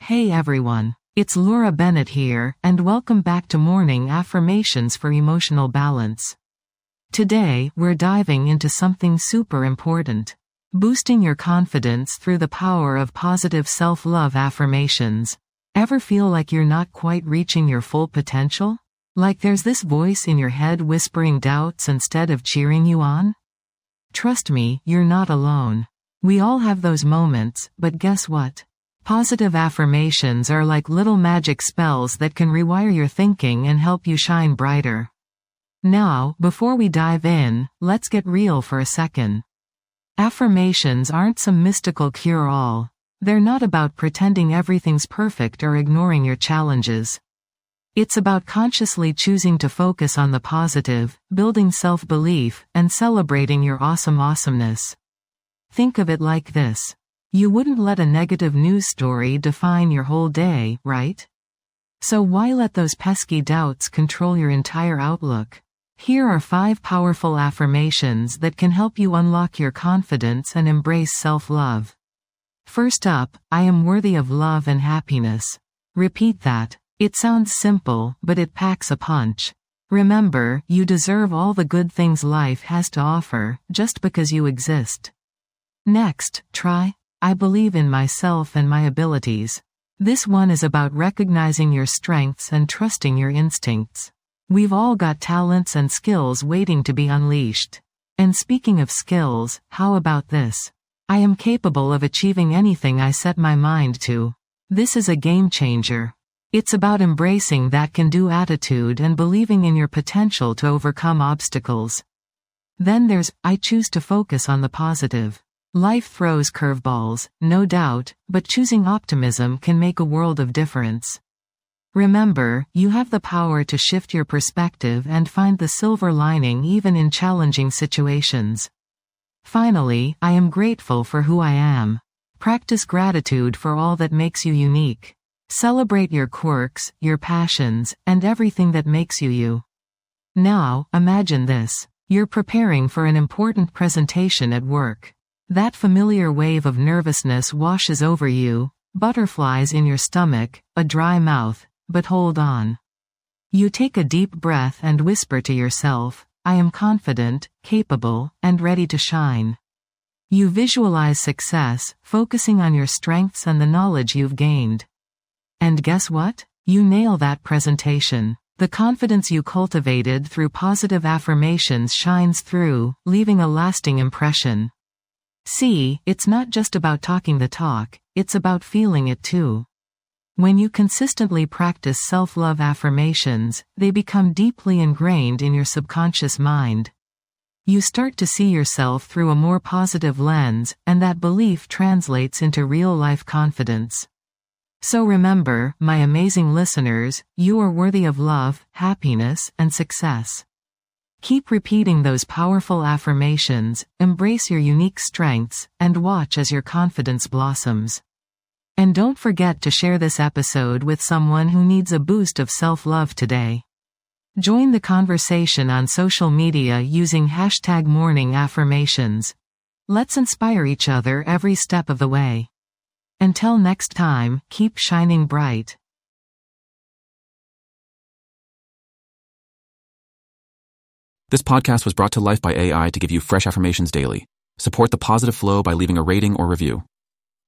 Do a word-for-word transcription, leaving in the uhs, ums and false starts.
Hey everyone, it's Laura Bennett here, and welcome back to Morning Affirmations for Emotional Balance. Today, we're diving into something super important. Boosting your confidence through the power of positive self-love affirmations. Ever feel like you're not quite reaching your full potential? Like there's this voice in your head whispering doubts instead of cheering you on? Trust me, you're not alone. We all have those moments, but guess what? Positive affirmations are like little magic spells that can rewire your thinking and help you shine brighter. Now, before we dive in, let's get real for a second. Affirmations aren't some mystical cure-all. They're not about pretending everything's perfect or ignoring your challenges. It's about consciously choosing to focus on the positive, building self-belief, and celebrating your awesome awesomeness. Think of it like this. You wouldn't let a negative news story define your whole day, right? So why let those pesky doubts control your entire outlook? Here are five powerful affirmations that can help you unlock your confidence and embrace self-love. First up, I am worthy of love and happiness. Repeat that. It sounds simple, but it packs a punch. Remember, you deserve all the good things life has to offer, just because you exist. Next, try, I believe in myself and my abilities. This one is about recognizing your strengths and trusting your instincts. We've all got talents and skills waiting to be unleashed. And speaking of skills, how about this? I am capable of achieving anything I set my mind to. This is a game changer. It's about embracing that can-do attitude and believing in your potential to overcome obstacles. Then there's, I choose to focus on the positive. Life throws curveballs, no doubt, but choosing optimism can make a world of difference. Remember, you have the power to shift your perspective and find the silver lining even in challenging situations. Finally, I am grateful for who I am. Practice gratitude for all that makes you unique. Celebrate your quirks, your passions, and everything that makes you you. Now, imagine this. You're preparing for an important presentation at work. That familiar wave of nervousness washes over you, butterflies in your stomach, a dry mouth, but hold on. You take a deep breath and whisper to yourself, I am confident, capable, and ready to shine. You visualize success, focusing on your strengths and the knowledge you've gained. And guess what? You nail that presentation. The confidence you cultivated through positive affirmations shines through, leaving a lasting impression. See, it's not just about talking the talk, it's about feeling it too. When you consistently practice self-love affirmations, they become deeply ingrained in your subconscious mind. You start to see yourself through a more positive lens, and that belief translates into real-life confidence. So remember, my amazing listeners, you are worthy of love, happiness, and success. Keep repeating those powerful affirmations, embrace your unique strengths, and watch as your confidence blossoms. And don't forget to share this episode with someone who needs a boost of self-love today. Join the conversation on social media using hashtag morning affirmations. Let's inspire each other every step of the way. Until next time, keep shining bright. This podcast was brought to life by A I to give you fresh affirmations daily. Support the positive flow by leaving a rating or review.